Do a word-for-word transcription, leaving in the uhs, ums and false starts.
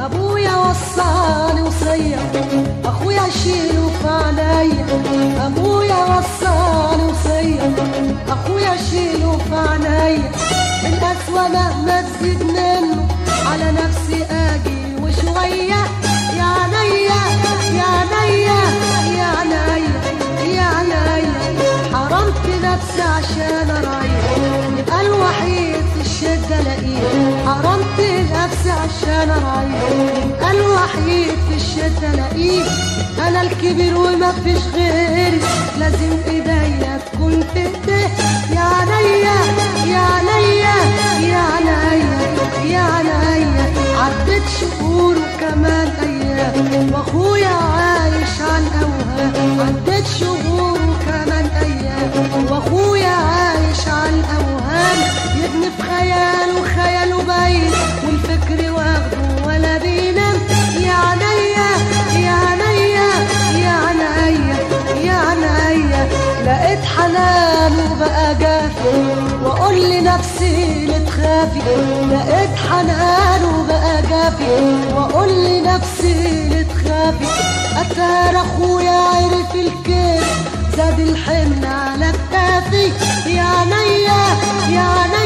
ابويا وصاني وصية اخويا شيله في عينيا. ابويا وصاني وصية اخويا شيله في عينيا. القسوة مهما تزيد منه على نفسي اجي وشوية. يا عينيا يا عينيا يا عينيا يا عينيا حرمت نفسي عشان ارعيه. يبقى الوحيد في الشدة الاقيه. حرمت نفسي عشان ارعيه. يبقى الوحيد في الشدة الاقيه. انا الكبير وما فيش غيري لازم ايديا تكون في ايديه. يا عينيا يا عينيا يا عينيا يا عينيا عدت شهور وكمان ايام واخويا عايش عن اوهام. عدت شهور وكمان ايام واخويا عايش عن اوهام. يبني في خيال وخياله بعيد والفكر واخده ولا بينام. يا عينيا يا عينيا يا عينيا يا عينيا لقيت حنان وبقى جافي واقول لنفسي لتخافي. لقيت حنان وبقى جافي واقول لنفسي لتخافي. اتارى اخويا عرف الكيف زاد الحمل على كتافي. يا عينيا يا عينيا